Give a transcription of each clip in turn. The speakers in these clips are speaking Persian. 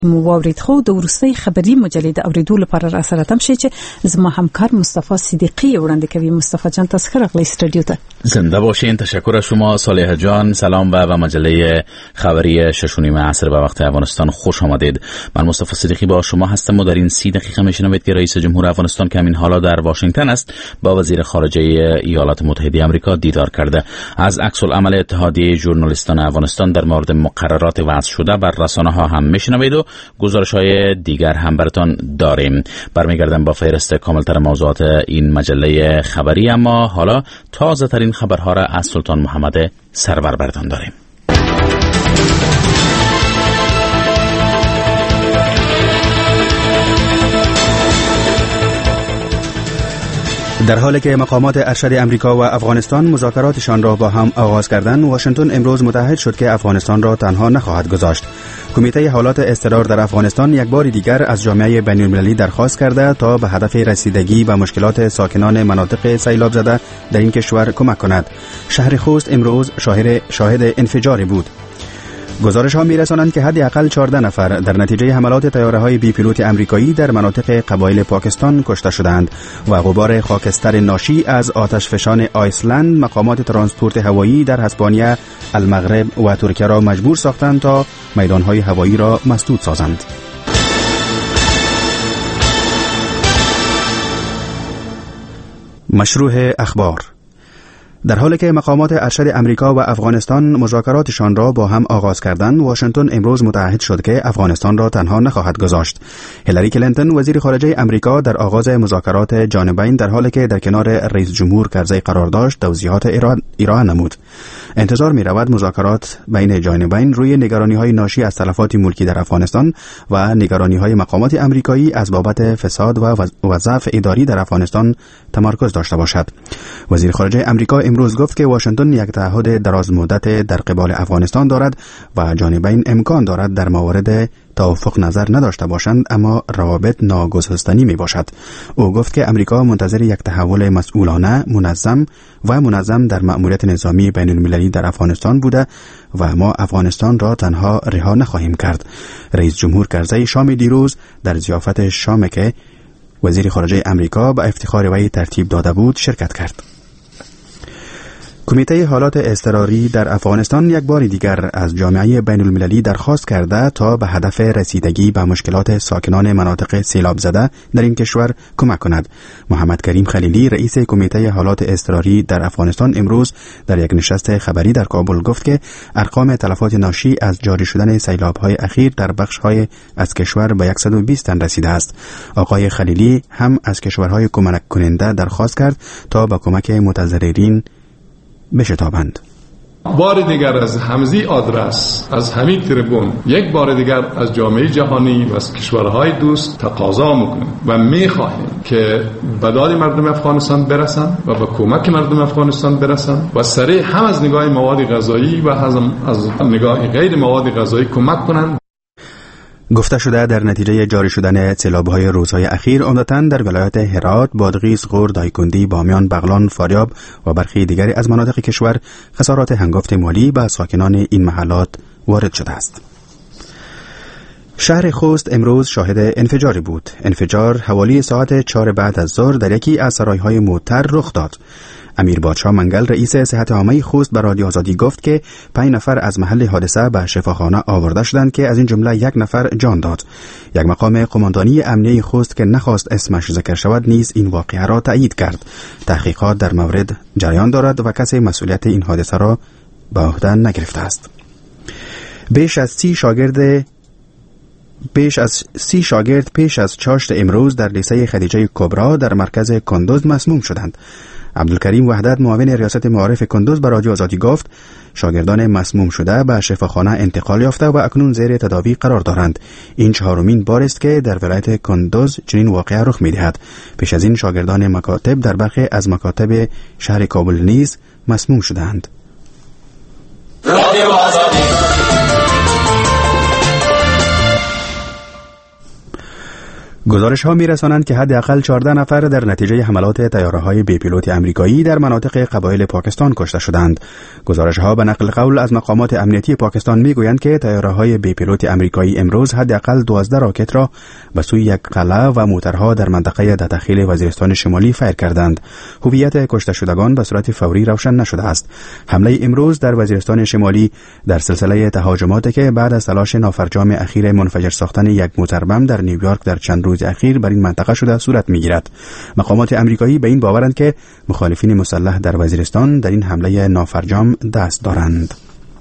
موارد خو د ورستي خبري مجلې د اوریدو لپاره را سره تم شي چې زما همکار مصطفی صدیقی وړاندې کوي. مصطفی جان تاسو راغلی استودیو ته. زنده باشین. تشکر از شما صالح جان. سلام و مجله خبری 6:30 عصر به وقت افغانستان خوش آمدید. من مصطفی صدیقی با شما هستم و در این 30 دقیقه میشنوید که رئیس جمهور افغانستان که همین حالا در واشنگتن است با وزیر خارجه ایالات متحده آمریکا دیدار کرده. از عکس العمل اتحادیه ژورنالیستان افغانستان در مورد مقررات وضع شده بر رسانه‌ها هم میشنوید و گزارش‌های دیگر هم براتون داریم. برمیگردم با فهرست کاملتر موضوعات این مجله خبری، اما حالا تازه ترین خبرها را از سلطان محمد سرور براتون داریم. در حالی که مقامات ارشد امریکا و افغانستان مذاکراتشان را با هم آغاز کردند، واشنگتن امروز متحد شد که افغانستان را تنها نخواهد گذاشت. کمیته حالات اضطرار در افغانستان یک بار دیگر از جامعه بین‌المللی درخواست کرده تا به هدف رسیدگی به مشکلات ساکنان مناطق سیلاب زده در این کشور کمک کند. شهر خوست امروز شاهد انفجاری بود. گزارش ها می‌رسانند که حداقل 14 نفر در نتیجه حملات طیاره‌های بی پیلوت آمریکایی در مناطق قبایل پاکستان کشته شدند و غبار خاکستر ناشی از آتشفشان آیسلند مقامات ترانسپورت هوایی در اسپانیا، المغرب و ترکیه را مجبور ساختند تا میدان‌های هوایی را مسدود سازند. مشروع اخبار. در حالی که مقامات ارشد امریکا و افغانستان مذاکراتشان را با هم آغاز کردند، واشنگتن امروز متعهد شد که افغانستان را تنها نخواهد گذاشت. هیلاری کلینتون وزیر خارجه امریکا در آغاز مذاکرات جانبین در حالی که در کنار رئیس جمهور کرزی قرار داشت توضیحات ارائه نمود. انتظار می رود مذاکرات بین جانبین روی نگرانی‌های ناشی از تلفات ملکی در افغانستان و نگرانی‌های مقامات امریکایی از بابت فساد و ضعف اداری در افغانستان تمرکز داشته باشد. وزیر خارجه امریکا امروز گفت که واشنگتن یک تعهد دراز مدت در قبال افغانستان دارد و جانبین امکان دارد در موارد توافق نظر نداشته باشند، اما روابط ناگسستنی می باشد. او گفت که امریکا منتظر یک تحول مسئولانه، منظم در مأموریت نظامی بین المللی در افغانستان بوده و ما افغانستان را تنها رها نخواهیم کرد. رئیس جمهور کرزی شام دیروز در ضیافت شامی که وزیر خارجه امریکا به افتخار وی ترتیب داده بود شرکت کرد. کمیته حالات اضطراری در افغانستان یک بار دیگر از جامعه بین المللی درخواست کرده تا به هدف رسیدگی به مشکلات ساکنان مناطق سیلاب زده در این کشور کمک کند. محمد کریم خلیلی رئیس کمیته حالات اضطراری در افغانستان امروز در یک نشست خبری در کابل گفت که ارقام تلفات ناشی از جاری شدن سیلاب‌های اخیر در بخش‌های از کشور به 120 تن رسیده است. آقای خلیلی هم از کشورهای کمک کننده درخواست کرد تا با کمک متضررین بشتابند. بار دیگر از همزی آدرس، از همین تریبون، یک بار دیگر از جامعه جهانی و از کشورهای دوست تقاضا میکنیم و میخواهیم که به داد مردم افغانستان برسن و به کمک مردم افغانستان برسن و سریع هم از نگاه مواد غذایی و از نگاه غیر مواد غذایی کمک کنند. گفته شده در نتیجه جاری شدن سیلاب‌های روزهای اخیر عمدتاً در ولایت هرات، بادغیس، غور، دایکندی، بامیان، بغلان، فاریاب و برخی دیگری از مناطق کشور خسارات هنگفت مالی به ساکنان این محلات وارد شده است. شهر خوست امروز شاهد انفجاری بود. انفجار حوالی ساعت 4 بعد از ظهر در یکی از سرای‌های معطر رخ داد. امیر بادشاه منگل رئیس صحت عامه خوست به رادیو آزادی گفت که 5 نفر از محل حادثه به شفاخانه آورده شدند که از این جمله 1 نفر جان داد. یک مقام قماندانی امنیه خوست که نخواست اسمش ذکر شود نیز این واقعه را تایید کرد. تحقیقات در مورد جریان دارد و کسی مسئولیت این حادثه را به عهده نگرفته است. بیش از 30 شاگرد پیش از چاشت امروز در لیسه خدیجه کبرا در مرکز کندوز مسموم شدند. عبدالکریم وحدت معاون ریاست معارف کندوز به رادیو آزادی گفت شاگردان مسموم شده به شفاخانه انتقال یافته و اکنون زیر تداوی قرار دارند. این 4مین بار است که در ولایت کندوز چنین واقعه رخ می‌دهد. پیش از این شاگردان مکاتب در برخی از مکاتب شهر کابل نیز مسموم شدند. گزارش ها می‌رسانند که حداقل 14 نفر در نتیجه حملات طیاره‌های بی پیلوت آمریکایی در مناطق قبایل پاکستان کشته شدند. گزارش ها به نقل قول از مقامات امنیتی پاکستان میگویند که طیاره‌های بی پیلوت آمریکایی امروز حداقل 12 راکت را به سوی یک قلعه و موترها در منطقه دتخیل وزیرستان شمالی فیر کردند. هویت کشته شدگان به صورت فوری روشن نشده است. حمله امروز در وزیرستان شمالی در سلسله تهاجماتی که بعد از تلاش نافرجام اخیر منفجر ساختن یک موتربم در نیویورک در چند روز اخیر بر این منطقه شده صورت میگیرد. مقامات امریکایی به این باورند که مخالفین مسلح در وزیرستان در این حمله نافرجام دست دارند.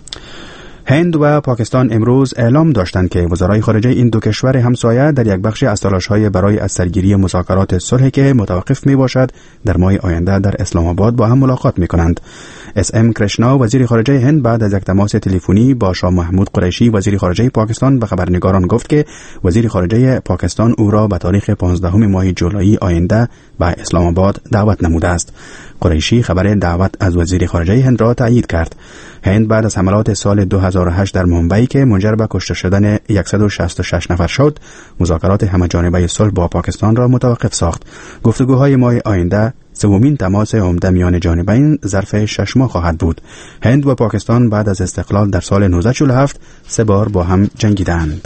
هند و پاکستان امروز اعلام داشتند که وزرای خارجه این دو کشور همسایه در یک بخش از تلاش‌های برای از سرگیری مذاکرات صلح که متوقف میباشد در ماه آینده در اسلام آباد با هم ملاقات میکنند. SM کرشنا وزیر خارجه هند بعد از یک تماس تلفنی با شاه محمود قریشی وزیر خارجه پاکستان به خبرنگاران گفت که وزیر خارجه پاکستان او را به تاریخ 15 ماه جولای آینده به اسلام آباد دعوت نموده است. قریشی خبر دعوت از وزیر خارجه هند را تایید کرد. هند بعد از حملات سال 2008 در مومبئی که منجر به کشته شدن 166 نفر شد، مذاکرات همه‌جانبه صلح با پاکستان را متوقف ساخت. گفتگوهای ماه آینده سومین تماس عمده میان جانبین ظرف 6 ماه خواهد بود. هند و پاکستان بعد از استقلال در سال 1947 3 بار با هم جنگیدند.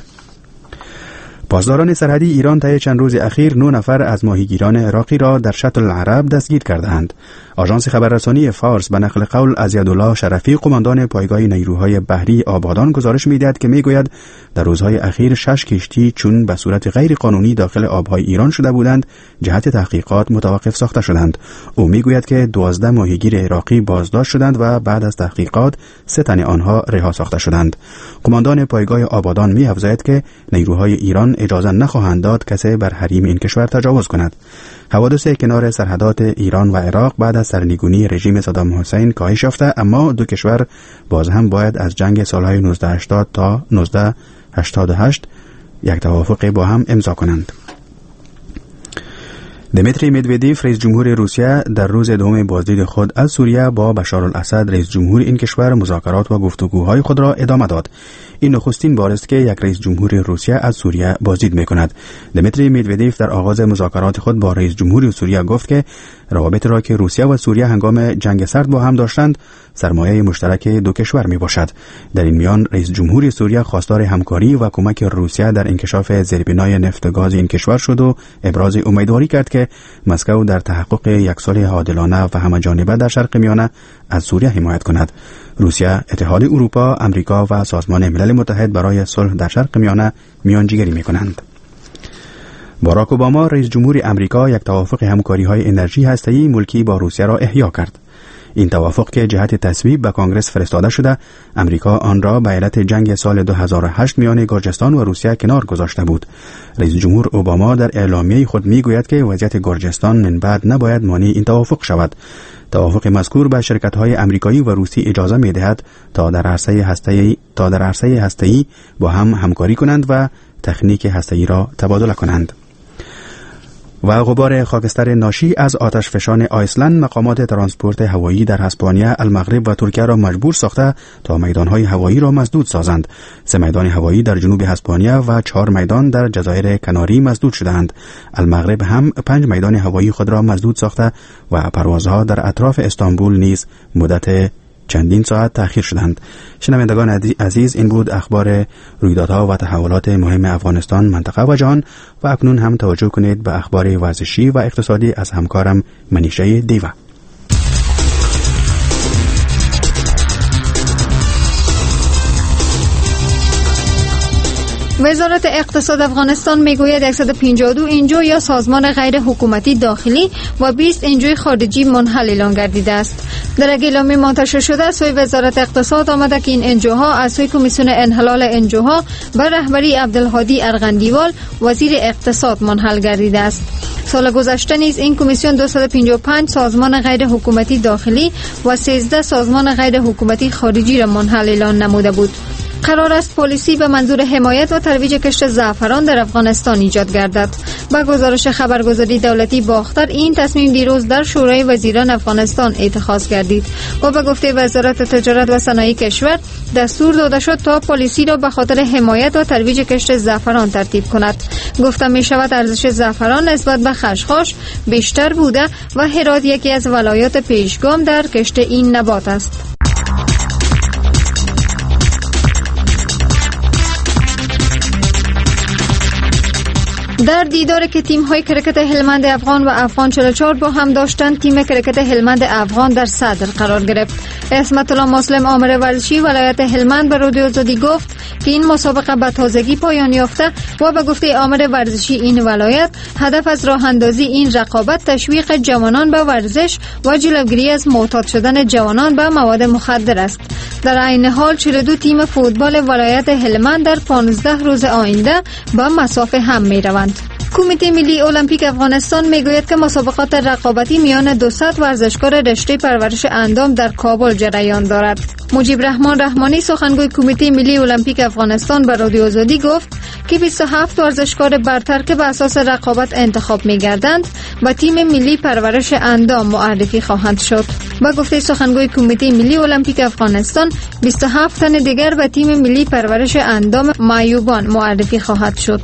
پاسداران سرحدی ایران طی چند روز اخیر 9 نفر از ماهیگیران عراقی را در شط العرب دستگیر کردند. آژانس خبررسانی فارس به نقل قول از یدالله شرفی قماندان پایگاه نیروهای بحری آبادان گزارش می‌دهد که میگوید در روزهای اخیر 6 کشتی چون به صورت غیر قانونی داخل آبهای ایران شده بودند جهت تحقیقات متوقف ساخته شدند. او میگوید که 12 ماهیگیر عراقی بازداشت شدند و بعد از تحقیقات 3 تن آنها رها ساخته شدند. قماندان پایگاه آبادان می‌افزاید که نیروهای ایران اجازه نخواهند داد کسی بر حریم این کشور تجاوز کند. حوادث کنار سرحدات ایران و عراق بعد از سرنگونی رژیم صدام حسین کاهش یافته، اما دو کشور باز هم باید از جنگ سالهای 1980 تا 1988 یک توافق با هم امضا کنند. دمیتری مدودیف رئیس جمهور روسیه در روز دوم بازدید خود از سوریه با بشار الاسد رئیس جمهور این کشور مذاکرات و گفتگوهای خود را ادامه داد. این نخستین بار است که یک رئیس جمهور روسیه از سوریه بازدید می‌کند. دمیتری مدودیف در آغاز مذاکرات خود با رئیس جمهور سوریه گفت که روابط را که روسیه و سوریه هنگام جنگ سرد با هم داشتند سرمایه مشترک دو کشور میباشد. در این میان رئیس جمهور سوریه خواستار همکاری و کمک روسیه در انکشاف زیربنای نفت و گاز این کشور شد و ابراز امیدواری کرد که مسکو در تحقق یک صلح عادلانه و همه‌جانبه در شرق میانه از سوریه حمایت کند. روسیه، اتحاد اروپا، امریکا و سازمان ملل متحد برای صلح در شرق میانه میانجیگری میکنند. باراک اوباما رئیس جمهور امریکا یک توافق همکاری‌های انرژی هسته‌ای ملکی با روسیه را احیا کرد. این توافق که جهت تصویب به کنگره فرستاده شده، امریکا آن را به علت جنگ سال 2008 میان گرجستان و روسیه کنار گذاشته بود. رئیس جمهور اوباما در اعلامیه خود میگوید که وضعیت گرجستان من بعد نباید مانع این توافق شود. توافق مذکور به شرکت‌های امریکایی و روسی اجازه می‌دهد تا در عرصه هسته‌ای با هم همکاری کنند و تکنیک هسته‌ای را تبادله کنند. و غبار خاکستر ناشی از آتشفشان آیسلند مقامات ترانسپورت هوایی در اسپانیا، المغرب و ترکیه را مجبور ساخته تا میدانهای هوایی را مسدود سازند. 3 میدان هوایی در جنوب اسپانیا و 4 میدان در جزایر کناری مسدود شدند. المغرب هم 5 میدان هوایی خود را مسدود ساخته و پروازها در اطراف استانبول نیز مدت چندین ساعت تأخیر شدند. شنوندگان عزیز، این بود اخبار رویدادها و تحولات مهم افغانستان، منطقه و جهان. و اکنون هم توجه کنید به اخبار ورزشی و اقتصادی از همکارم منیشه دیوه. وزارت اقتصاد افغانستان میگوید 152 انجو یا سازمان غیر حکومتی داخلی و 20 انجوی خارجی منحل اعلان گردیده است. در اعلامیه منتشر شده سوی وزارت اقتصاد آمده که این انجوها از سوی کمیسیون انحلال انجوها بر رهبری عبدالهادی ارغندیوال وزیر اقتصاد منحل گردیده است. سال گذشته نیز این کمیسیون 255 سازمان غیر حکومتی داخلی و 13 سازمان غیر حکومتی خارجی را منحل اعلان نموده بود. قرار است پالیسی به منظور حمایت و ترویج کشت زعفران در افغانستان ایجاد گردد. با گزارش خبرگزاری دولتی باختر این تصمیم دیروز در شورای وزیران افغانستان اتخاذ گردید و به گفته وزارت تجارت و صنایع کشور دستور داده شد تا پالیسی را به خاطر حمایت و ترویج کشت زعفران ترتیب کند. گفته می شود ارزش زعفران نسبت به خشخاش بیشتر بوده و هرات یکی از ولایات پیشگام در کشت این نبات است. در دیداری که تیم‌های کرکت هلمند افغان و افغان 44 با هم داشتند، تیم کرکت هلمند افغان در صدر قرار گرفت. عصمت الله مسلم آمر ورزشی ولایت هلمند به رادیو آزادی گفت که این مسابقه به تازگی پایان یافته و به گفته آمر ورزشی این ولایت هدف از راه اندازی این رقابت تشویق جوانان به ورزش و جلوگیری از معتاد شدن جوانان به مواد مخدر است. در عین حال 42 تیم فوتبال ولایت هلمند در 15 روز آینده به مسافه هم می‌روند. کمیته ملی المپیک افغانستان میگوید که مسابقات رقابتی میان 200 ورزشکار رشته پرورش اندام در کابل جریان دارد. مجیب رحمان رحمانی سخنگوی کمیته ملی المپیک افغانستان به رادیو آزادی گفت که 27 ورزشکار برتر که به اساس رقابت انتخاب می‌گردند و تیم ملی پرورش اندام معرفی خواهند شد. با گفته سخنگوی کمیته ملی المپیک افغانستان 27 تن دیگر به تیم ملی پرورش اندام معیوبان معرفی خواهد شد.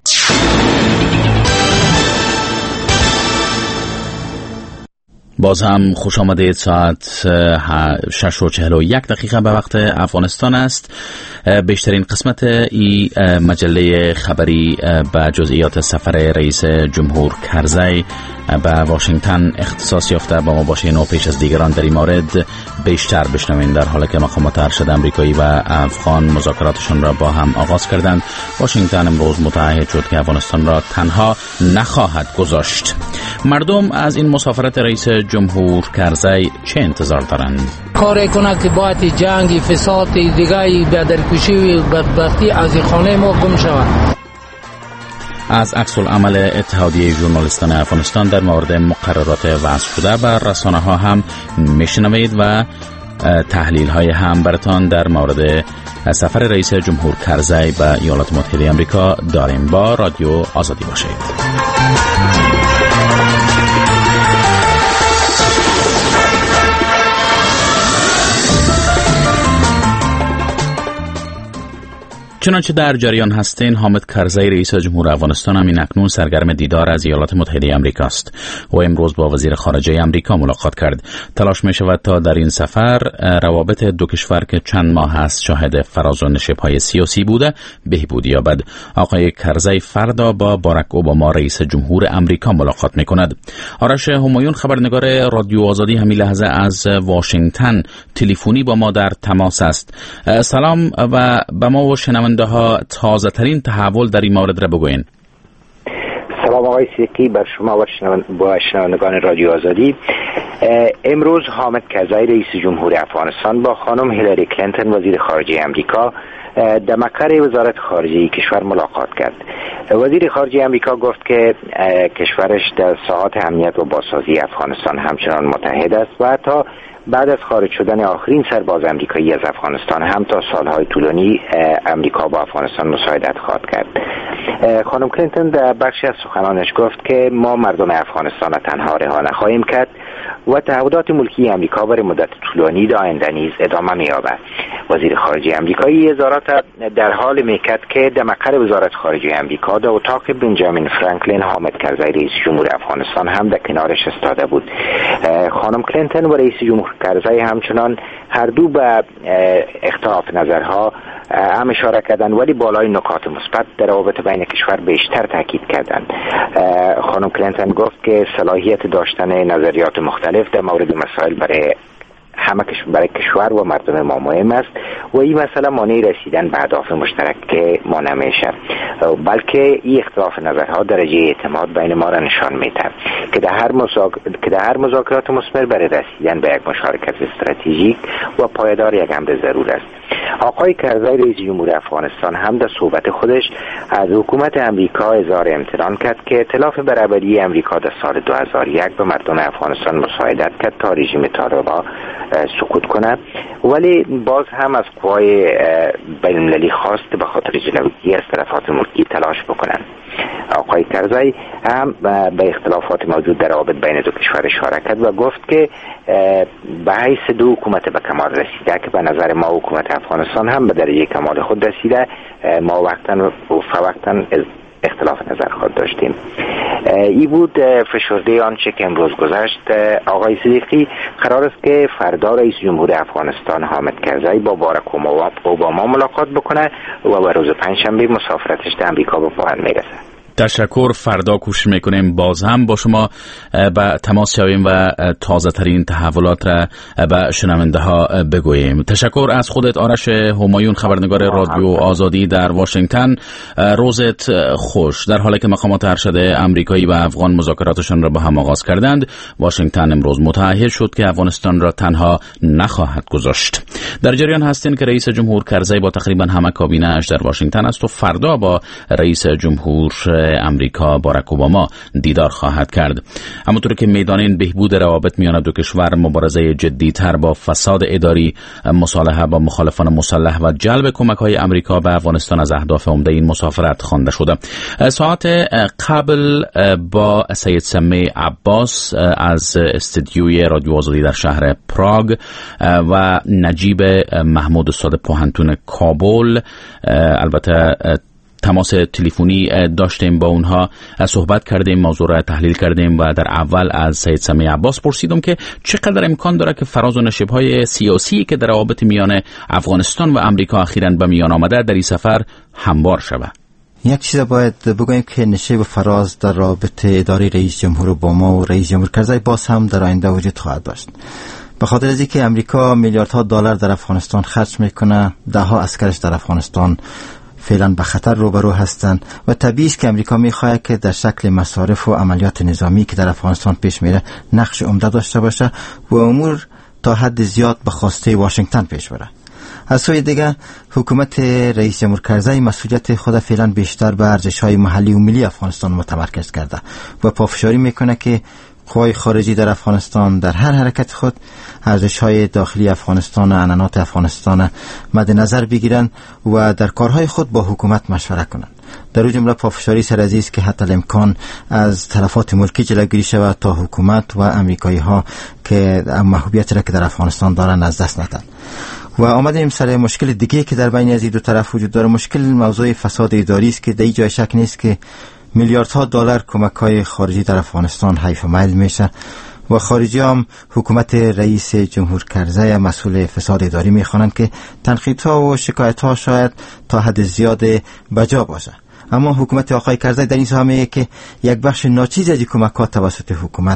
باز هم خوش آمدید. ساعت 6:41 به وقت افغانستان است. بیشترین قسمت این مجله خبری به جزئیات سفر رئیس جمهور کرزی به واشنگتن اختصاص یافته. با ما باشین و پیش از دیگران در این مورد بیشتر بشنوین. در حالی که مقامات ارشد امریکایی و افغان مذاکراتشان را با هم آغاز کردند، واشنگتن امروز متعهد شد که افغانستان را تنها نخواهد گذاشت. مردم از این مسافرت رئیس جمهور کرزی چه انتظار دارند؟ کاری کنه که باید جنگ، فساد دیگه، بدرکشی و بدبختی از خانه ما گم شود. از عکس العمل اتحادیه ژورنالیستان افغانستان در مورد مقررات وضع شده بر رسانه ها هم میشنوید و تحلیل های هم براتان در مورد سفر رئیس جمهور کرزی به ایالات متحده آمریکا داریم. با رادیو آزادی باشید. چنانچه در جریان هستین، حامد کرزی رئیس جمهور افغانستان همین اکنون سرگرم دیدار از ایالات متحده آمریکا است و امروز با وزیر خارجه آمریکا ملاقات کرد. تلاش می شود تا در این سفر روابط دو کشور که چند ماه است شاهد فراز و نشیب‌های سیاسی بوده بهبود یابد. آقای کرزی فردا با باراک اوباما رئیس جمهور آمریکا ملاقات می کند. آرش همایون خبرنگار رادیو آزادی همین لحظه از واشنگتن تلفنی با ما در تماس است. سلام و به ما و شنونده ها تازه ترین تحول در این مورد را بگوین. سلام آقای صدیقی بر شما و شنوندگان رادیو آزادی. امروز حامد کرزی رئیس جمهور افغانستان با خانم هیلاری کلینتون وزیر خارجه آمریکا در مقر وزارت خارجه کشور ملاقات کرد. وزیر خارجه آمریکا گفت که کشورش در ساحات امنیت و بازسازی افغانستان همچنان متحد است و حتی بعد از خارج شدن آخرین سرباز آمریکایی از افغانستان هم تا سالهای طولانی آمریکا با افغانستان مساعدت خواهد کرد. خانم کلینتون در بخشی از سخنانش گفت که ما مردم افغانستان را تنها رها نخواهیم کرد و تعهدات ملکی آمریکا برای مدت طولانی در آینده نیز ادامه می‌یابد. وزیر خارجه آمریکایی اظهارات در حال می‌کرد که در مقر وزارت خارجه آمریکا در اتاق بنجامین فرانکلین حامد کرزی رئیس جمهور افغانستان هم در کنارش ایستاده بود. خانم کلینتون و رئیس جمهور کرزی همچنان هر دو به اختلاف نظرها هم اشاره کردند، ولی بالای نکات مثبت در روابط بین کشور بیشتر تاکید کردند. خانم کلینتون گفت که صلاحیت داشتن نظریات مختلف در مورد مسائل برای کشور و مردم ما مهم است و این مسئله مانع رسیدن به اهداف مشترک ما نمیشه، بلکه این اختلاف نظرها درجه اعتماد بین ما را نشان میده که در هر مذاکرات مثمر برای رسیدن به یک مشارکت استراتژیک و پایدار یک امر ضرور است. آقای کرزی رئیس جمهور افغانستان هم در صحبت خودش از حکومت امریکا اظهار امتنان کرد که ائتلاف برابری امریکا در سال 2001 به مردم افغانستان مساعدت کرد تا رژیم طالبان سقوط کنه، ولی باز هم از قوای بین المللی خواست به خاطر جلوگیری از تلفات ملکی تلاش بکنن. آقای کرزی هم به اختلافات موجود در روابط بین دو کشور اشاره کرد و گفت که به حیث دو حکومت به کمال رسیده که به نظر ما حکومت افغانستان هم به درجه کمال خود رسیده، ما وقتا اختلاف نظر خود داشتیم. ای بود فشرده آنچه که امروز گذشت. آقای صدیقی، قرار است که فردا رئیس جمهور افغانستان حامد کرزی با باراک اوباما ملاقات بکنه و به روز پنجشنبه مسافرتش در امریکا به پایان میرسه. تشکر. فردا کوشش میکنیم باز هم با شما به تماس شویم و تازه ترین تحولات را به شنونده ها بگوییم. تشکر از خودت آرش همایون، خبرنگار رادیو آزادی در واشنگتن. روزت خوش. در حالی که مقامات ارشد امریکایی و افغان مذاکراتشان را با هم آغاز کردند، واشنگتن امروز متعهد شد که افغانستان را تنها نخواهد گذاشت. در جریان هستین که رئیس جمهور کرزی با تقریبا همه کابینه‌اش در واشنگتن است و فردا با رئیس جمهور امریکا باراک اوباما دیدار خواهد کرد. همونطور که میدانین بهبود روابط میان دو کشور، مبارزه جدی‌تر با فساد اداری، مصالحه با مخالفان مسلح و جلب کمک‌های امریکا به افغانستان از اهداف عمده این مسافرت خوانده شده. ساعت قبل با سید سمی عباس از استودیوی رادیو آزادی در شهر پراگ و نجیب محمود استاد پوهنتون کابل البته تماس تلفنی داشتیم، با اونها صحبت کردیم، موضوع را تحلیل کردیم و در اول از سید سمی عباس پرسیدم که چقدر امکان داره که فراز و نشیب‌های سیاسی که در روابط میان افغانستان و امریکا اخیراً به میان آمده در این سفر هموار شود. یک چیز باید بگویم که نشیب و فراز در رابطه اداره رئیس جمهور اوباما و رئیس جمهور کرزی باز هم در آینده وجود خواهد داشت. به خاطر از اینکه امریکا میلیاردها دلار در افغانستان خرج میکنه، دهها عسکرش در افغانستان فعلا به خطر روبرو هستند و طبیعی است که امریکا میخواهد که در شکل مصارف و عملیات نظامی که در افغانستان پیش میره نقش عمده داشته باشه و امور تا حد زیاد به خواسته واشنگتن پیش بره. از سوی دیگر حکومت رئیس جمهور کرزی مسئولیت خود فعلا بیشتر به ارزش‌های محلی و ملی افغانستان متمرکز کرده و پافشاری میکنه که قوای خارجی در افغانستان در هر حرکت خود ارزش‌های داخلی افغانستان و عنعنات افغانستان مد نظر بگیرن و در کارهای خود با حکومت مشوره کنند. در جمله پافشاری سر از است که حتی الامکان از تلفات ملکی جلوگیری شود تا حکومت و امریکایی‌ها که محبوبیت را که در افغانستان دارن از دست ندن. و آمدیم سر مشکل دیگه که در بین از دو طرف وجود داره. مشکل موضوع فساد اداری است که در جای شک نیست که میلیاردها دلار کمک‌های خارجی در افغانستان حیف و میل میشه و خارجی هم حکومت رئیس جمهور کرزی مسئول فساد اداری میخوانند که تنقیدها و شکایتها شاید تا حد زیاد بجا باشه. اما حکومت آقای کرزی در این ساحه میگه که یک بخش ناچیز از کمک‌ها توسط حکومت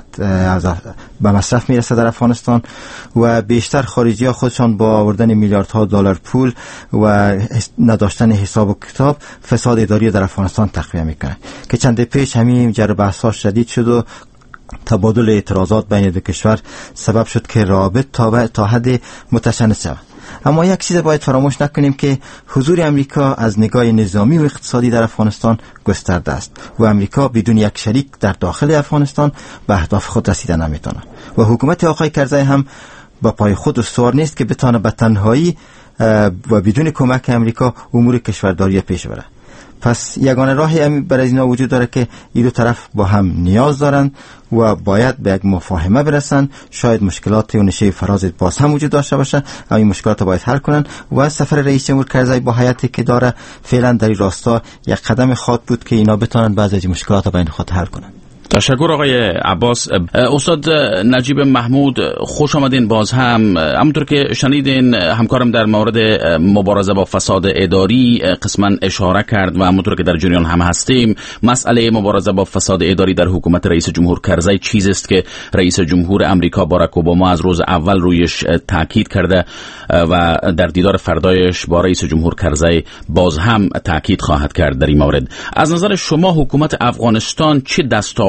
به مصرف میرسه در افغانستان و بیشتر خارجی‌ها خودشان با آوردن میلیاردها دلار پول و نداشتن حساب و کتاب فساد اداری در افغانستان تقویه میکنه که چند پیش همین جر بحث‌ها شدید شد و تبادل اعتراضات بین دو کشور سبب شد که روابط تا حد متشنج شود. اما یک چیز باید فراموش نکنیم که حضور امریکا از نگاه نظامی و اقتصادی در افغانستان گسترده است و امریکا بدون یک شریک در داخل افغانستان به اهداف خود رسیده نمیتونه و حکومت آقای کرزی هم با پای خود استوار نیست که بتونه به تنهایی و بدون کمک امریکا امور کشورداری پیش بره. پس یگانه راهی برای اینا وجود داره که این دو طرف با هم نیاز دارن و باید به یک مفاهمه برسن. شاید مشکلات و نشه فراز باز هم وجود داشته باشه، اما این مشکلات باید حل کنن و سفر رئیس جمهور کرزی با هیئتی که داره فعلا در این راستا یک قدم خواهد بود که اینا بتونن بعضی از مشکلات بین خود حل کنن. تشکر آقای عباس. استاد نجیب محمود، خوش آمدین باز هم. همونطور که شنیدین همکارم در مورد مبارزه با فساد اداری قسما اشاره کرد و همونطور که در جریان هم هستیم مسئله مبارزه با فساد اداری در حکومت رئیس جمهور کرزی چیزی است که رئیس جمهور امریکا باراک اوباما از روز اول رویش تاکید کرده و در دیدار فردایش با رئیس جمهور کرزی باز هم تاکید خواهد کرد در این مورد. از نظر شما حکومت افغانستان چه دستاورد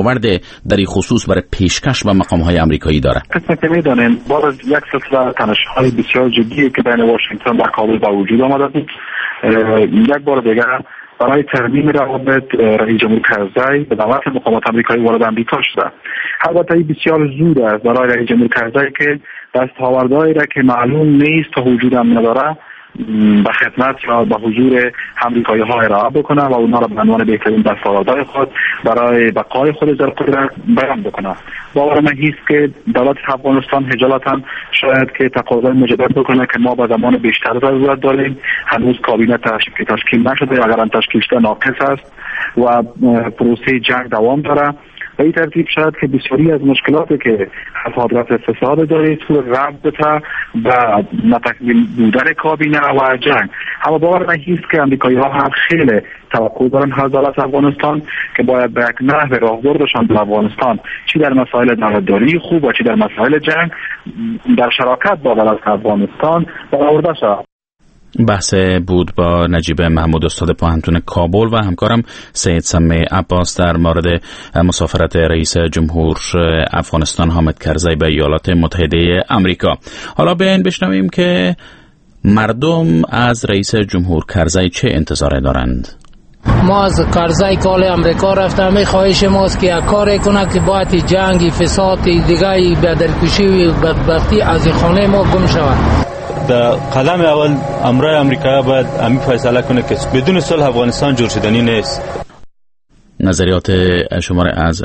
کاربرد در این خصوص برای پیشکش به مقام‌های آمریکایی داره؟ قسمتی می‌دانیم بعد از یک سلسله تنش‌های بسیار جدی که بین واشنگتن و کابل به وجود آمده بود، یک بار دیگر برای ترمیم روابط رئیس جمهور کرزی به دعوت مقامات آمریکایی وارد آمریکا شده. البته این بسیار زود است برای رئیس جمهور کرزی که دستاوردهایی را که معلوم نیست تا وجود هم نداره به خدمت یا به حضور آمریکایی‌ها ارائه بکنه و اونا را به عنوان بهترین دستاوردهای خود برای بقای خود در قدرت بیان بکنه. باور من هست که دولت افغانستان خجالتاً شاید که تقاضای مجدد بکنه که ما به زمان بیشتر ضرورت داریم، هنوز کابینه تشکیل نشده، اگر هم تشکیل شده ناقص است و پروسه جنگ دوام داره. به این ترتیب شاید که بسیاری از مشکلاتی که حفاظت اقتصاد داره تو ربط و نتکمیل بودن کابینه و جنگ. اما باور من هست که امریکایی‌ها هم خیلی توقع دارن از دولت افغانستان که باید به یک نحو راهبردشان به افغانستان چی در مسائل دولتداری خوب و چی در مسائل جنگ در شراکت با دولت افغانستان برآورده شود. بحث بود با نجیب محمود استاد پوهنتون کابل و همکارم سید سمی عباس در مورد مسافرت رئیس جمهور افغانستان حامد کرزی به ایالات متحده آمریکا. حالا بیاین بشنویم که مردم از رئیس جمهور کرزی چه انتظاری دارند. ما از کرزی کال امریکا رفتم، می خواهش ماست که یک کاری کنه که باید جنگی فساد دیگه بدرکشی و بدبختی از خانه ما گم شود. در قدم اول امرای امریکا باید همین فیصله کنه که بدون صلح افغانستان جور شدنی نیست. نظریات شماره از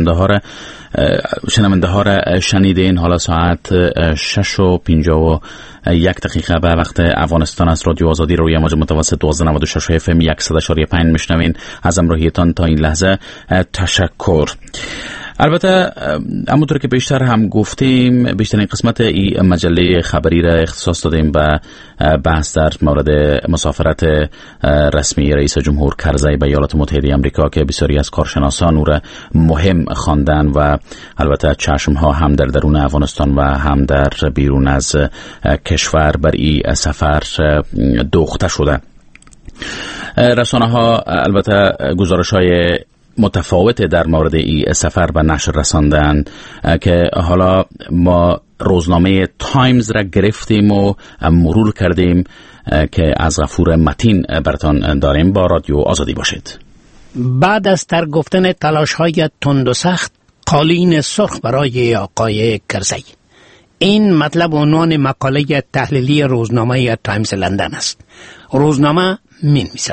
شنونده ها را شنیدین. حالا ساعت 6:51 به وقت افغانستان از رادیو آزادی روی موج متوسط 1296 FM 100.5 میشنوین. از همراهیتان تا این لحظه تشکر. البته همونطور که بیشتر هم گفتیم بیشترین قسمت این مجله خبری را اختصاص دادیم به بحث در مورد مسافرت رسمی رئیس جمهور کرزی به ایالات متحده آمریکا که بسیاری از کارشناسان او را مهم خواندن و البته چشم ها هم در درون افغانستان و هم در بیرون از کشور بر این سفر دوخته شده. رسانه ها البته گزارش های متفاوت در مورد این سفر به نشر رساندن که حالا ما روزنامه تایمز را گرفتیم و مرور کردیم که از غفور متین براتون داریم. با رادیو آزادی باشید. بعد از گفتن تلاش‌های تند و سخت، قالین سرخ برای آقای کرزی. این مطلب عنوان مقاله تحلیلی روزنامه تایمز لندن است. روزنامه می‌نویسد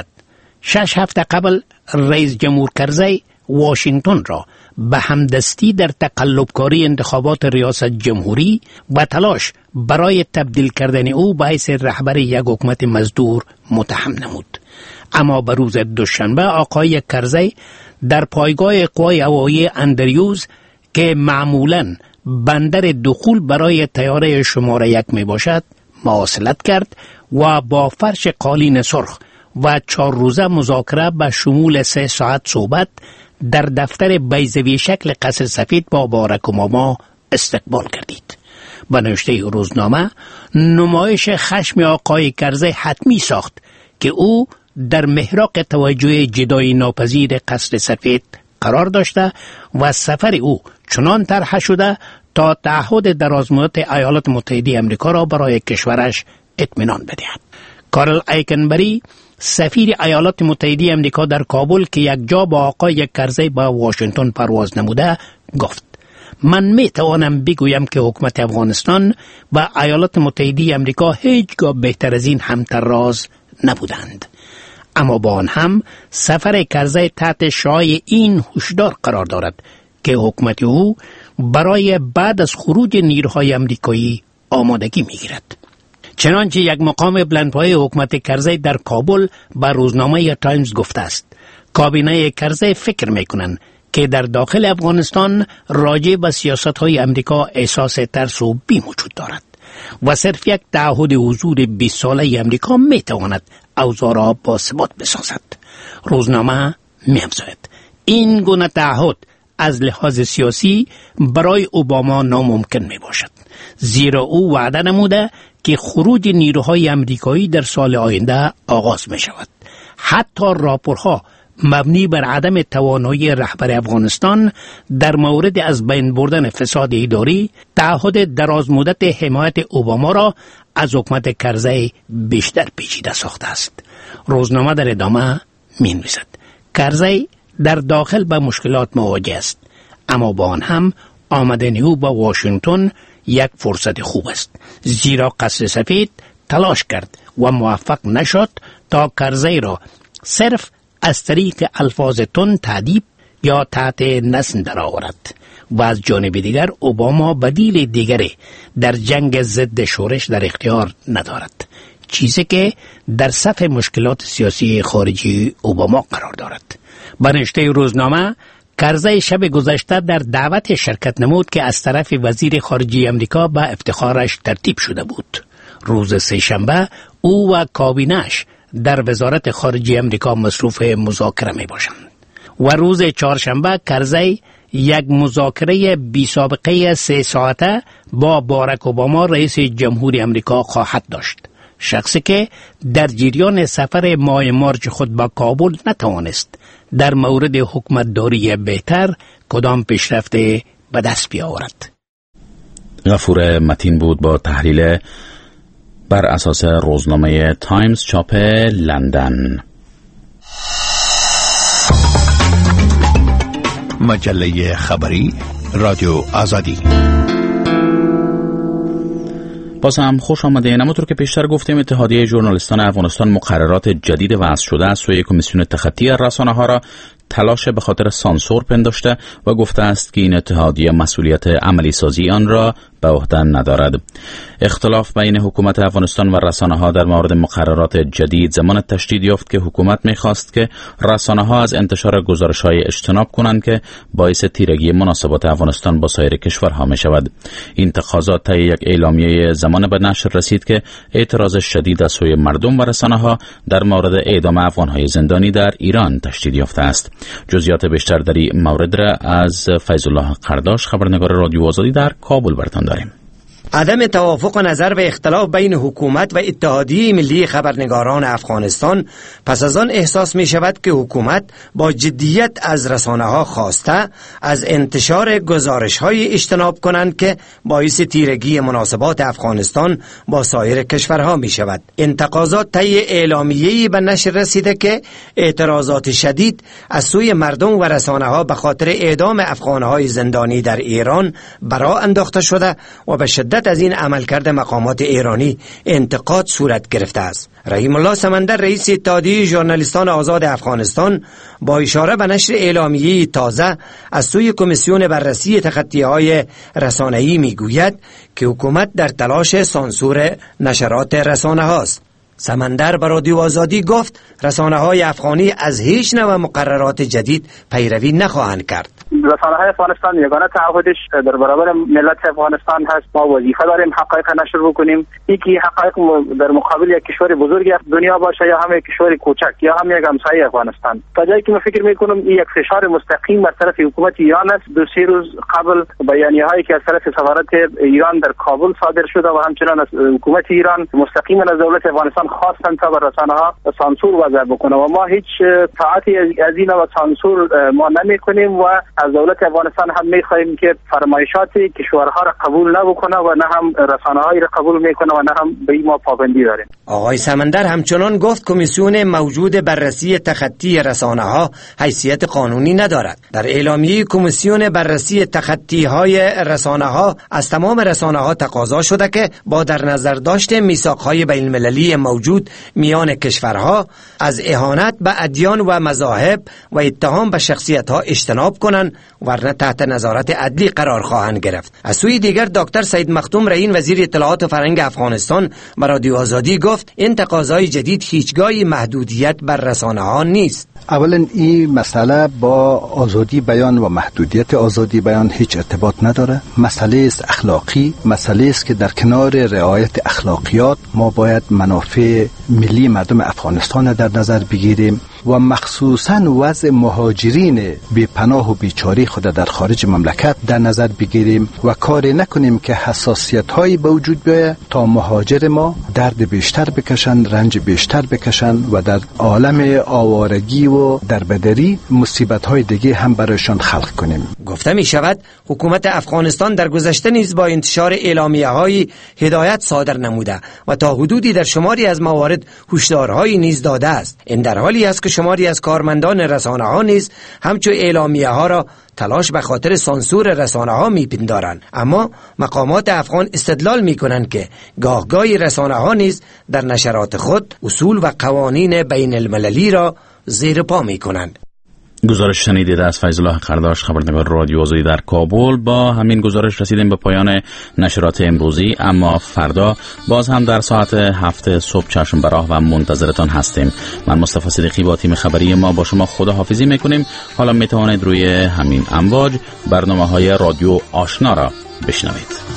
6 هفته قبل رئیس جمهور کرزی واشنگتن را به همدستی در تقلبکاری انتخابات ریاست جمهوری و تلاش برای تبدیل کردن او به حیث رهبر یک حکومت مزدور متهم نمود. اما به روز دوشنبه آقای کرزی در پایگاه قوای هوایی اندریوز که معمولاً بندر دخول برای طیاره شماره 1 می باشد مواصلت کرد و با فرش قالین سرخ و 4 روزه مذاکره به شمول 3 ساعت صحبت در دفتر بیضوی شکل قصر سفید با باراک اوباما استقبال کردید. به نوشته روزنامه نمایش خشم آقای کرزی حتمی ساخت که او در محراق توجه جدای ناپذیر قصر سفید قرار داشته و سفر او چنان طرح شده تا تعهد در آزمایات ایالات متحده آمریکا را برای کشورش اطمینان بدهد. کارل ایکنبری سفیر ایالات متحده آمریکا در کابل که یک جا با آقای کرزی به واشنگتن پرواز نموده گفت: من می توانم بگویم که حکومت افغانستان و ایالات متحده آمریکا هیچگاه بهتر از این هم‌طراز نبودند. اما با آن هم سفر کرزی تحت شعاع این هشدار قرار دارد که حکومت او برای بعد از خروج نیروهای آمریکایی آمادگی می‌گیرد. چنانچه یک مقام بلندپایه حکومت کرزی در کابل به روزنامه تایمز گفته است: کابینه کرزی فکر می‌کنند که در داخل افغانستان راجع به سیاست‌های آمریکا احساس ترس و بیم وجود دارد و صرف یک تعهد حضور 20 ساله آمریکا می‌تواند اوضاع را باثبات بسازد. روزنامه می‌افزاید این گونه تعهد از لحاظ سیاسی برای اوباما ناممکن میباشد، زیرا او وعده نموده که خروج نیروهای آمریکایی در سال آینده آغاز می شود. حتی راپورها مبنی بر عدم توانایی رهبر افغانستان در مورد از بین بردن فساد اداری، تعهد دراز مدت حمایت اوباما را از حکومت کرزی بیشتر پیچیده ساخته است. روزنامه در ادامه می‌نویسد کرزی در داخل با مشکلات مواجه است، اما با آن هم آمدن او با واشنگتن یک فرصت خوب است، زیرا قصر سفید تلاش کرد و موفق نشد تا کرزی را صرف از طریق الفاظ تند تأدیب یا تحت نسل درآورد و از جانب دیگر اوباما بدیل دیگری در جنگ ضد شورش در اختیار ندارد، چیزی که در صف مشکلات سیاسی خارجی اوباما قرار دارد. به نوشته روزنامه کرزی شب گذشته در دعوت شرکت نمود که از طرف وزیر خارجه امریکا به افتخارش ترتیب شده بود. روز سه‌شنبه او و کابینه‌اش در وزارت خارجه امریکا مصروف مذاکره می باشند و روز چهارشنبه کرزی یک مذاکره بی سابقه 3 ساعته با باراک اوباما رئیس جمهوری امریکا خواهد داشت، شخصی که در جریان سفر ماه مارچ خود به کابل نتوانست در مورد حکومتداری بهتر کدام پیشرفت به دست بیاورد. غفور متین بود با تحلیل بر اساس روزنامه تایمز چاپ لندن. مجله خبری رادیو آزادی. باز هم خوش آمدین. همونطور که پیشتر گفتیم اتحادیه ژورنالیستان افغانستان مقررات جدید وضع شده از سوی کمیسیون تخطی رسانه‌ها را تلاش به خاطر سانسور پنداشته و گفته است که این اتحادیه مسئولیت عملی سازی آن را به عهده ندارد. اختلاف بین حکومت افغانستان و رسانه‌ها در مورد مقررات جدید زمان تشدید یافت که حکومت می‌خواست که رسانه‌ها از انتشار گزارش‌های اجتناب کنند که باعث تیرگی مناسبات افغانستان با سایر کشورها می‌شود. این تقاضا طی یک اعلامیه زمان به نشر رسید که اعتراض شدید از سوی مردم و رسانه‌ها در مورد اعدام افغان‌های زندانی در ایران تشدید یافته است. جزئیات بیشتر در این مورد را از فیض الله قرداش خبرنگار رادیو آزادی در کابل براتون داریم. عدم توافق نظر و اختلاف بین حکومت و اتحادیه ملی خبرنگاران افغانستان پس از آن احساس می شود که حکومت با جدیت از رسانه‌ها خواسته از انتشار گزارش‌های اجتناب کنند که باعث تیرگی مناسبات افغانستان با سایر کشورها می شود. این تقاضا طی اعلامیه‌ای به نشر رسیده که اعتراضات شدید از سوی مردم و رسانه‌ها به خاطر اعدام افغان‌های زندانی در ایران برآ انداخته شده و به شدت از این عملکرد مقامات ایرانی انتقاد صورت گرفته است. رحیم الله سمندر رئیس اتحادیه ژورنالیستان آزاد افغانستان با اشاره به نشر اعلامیه تازه از سوی کمیسیون بررسی تخطی‌های رسانه‌ای میگوید که حکومت در تلاش سانسور نشرات رسانه‌ها است. سمندر به رادیو آزادی گفت رسانه‌های افغانی از هیچ نوع مقررات جدید پیروی نخواهند کرد. رسانه‌های افغانستان یگانه تعهدش در برابر ملت افغانستان هست. ما وظیفه داریم حقایق نشر بکنیم، یکی حقایق در مقابل یک کشور بزرگ دنیا باشه یا هم یک کشور کوچک یا هم یک همسایه افغانستان. تا جایی که من فکر می‌کنم این یک فشار مستقیم بر طرف حکومت ایران است. 2-3 روز قبل بیانیه‌هایی که از طرف سفارت ایران در کابل صادر شده و همچنین از حکومت ایران مستقیما از دولت افغانستان خواستن تا بر رسانه‌ها سانسور وضع بکنه و ما هیچ طاعتی از این و سانسور ما نمی‌کنیم و از دولت افغانستان هم می‌خواهیم که فرمایشات کشورها را قبول نکنه و نه هم رسانه‌هایی را قبول می‌کنه و نه هم به این ما پابندی داریم. آقای سمندر همچنان گفت کمیسیون موجود بررسی تخطی رسانه‌ها حیثیت قانونی ندارد. در اعلامیه کمیسیون بررسی تخطی‌های رسانه‌ها از تمام رسانه‌ها تقاضا شده که با در نظر داشت میثاق‌های بین‌المللی موجود میان کشورها از اهانت به ادیان و مذاهب و اتهام به شخصیت‌ها اجتناب کنند ورنه تحت نظارت عدلی قرار خواهند گرفت. از سوی دیگر دکتر سید مختوم رئیس وزیر اطلاعات و فرهنگ افغانستان به رادیو آزادی گفت این تقاضای جدید هیچگاه محدودیت بر رسانه‌ها نیست. اولا این مسئله با آزادی بیان و محدودیت آزادی بیان هیچ ارتباط نداره. مسئله است اخلاقی، مسئله است که در کنار رعایت اخلاقیات ما باید منافع ملی مردم افغانستان در نظر بگیریم و مخصوصاً وضع مهاجرین بی‌پناه و بیچاره خود در خارج مملکت در نظر بگیریم و کاری نکنیم که حساسیت‌هایی به وجود بیاید تا مهاجر ما درد بیشتر بکشند، رنج بیشتر بکشند و در عالم آوارگی و دربدری مصیبت‌های دیگه هم برایشان خلق کنیم. گفته می شود حکومت افغانستان در گذشته نیز با انتشار اعلامیه‌های هدایت صادر نموده و تا حدودی در شماری از موارد هشدارهایی نیز داده است. این در حالی است که شماری از کارمندان رسانه‌ها نیز همچون اعلامیه‌ها را تلاش به خاطر سانسور رسانه‌ها می‌پندارند، اما مقامات افغان استدلال می‌کنند که گاهگاهی رسانه‌ها نیز در نشرات خود اصول و قوانین بین المللی را زیر پا می‌کنند. گزارش شنیدید از فیض الله قرداش، خبرنگار رادیو آزادی در کابل. با همین گزارش رسیدیم به پایان نشرات امروزی، اما فردا باز هم در ساعت 7 صبح چشم به راه و منتظرتان هستیم. من مصطفی صدیقی با تیم خبری ما با شما خداحافظی میکنیم. حالا میتوانید روی همین امواج برنامه‌های رادیو آشنا را بشنوید.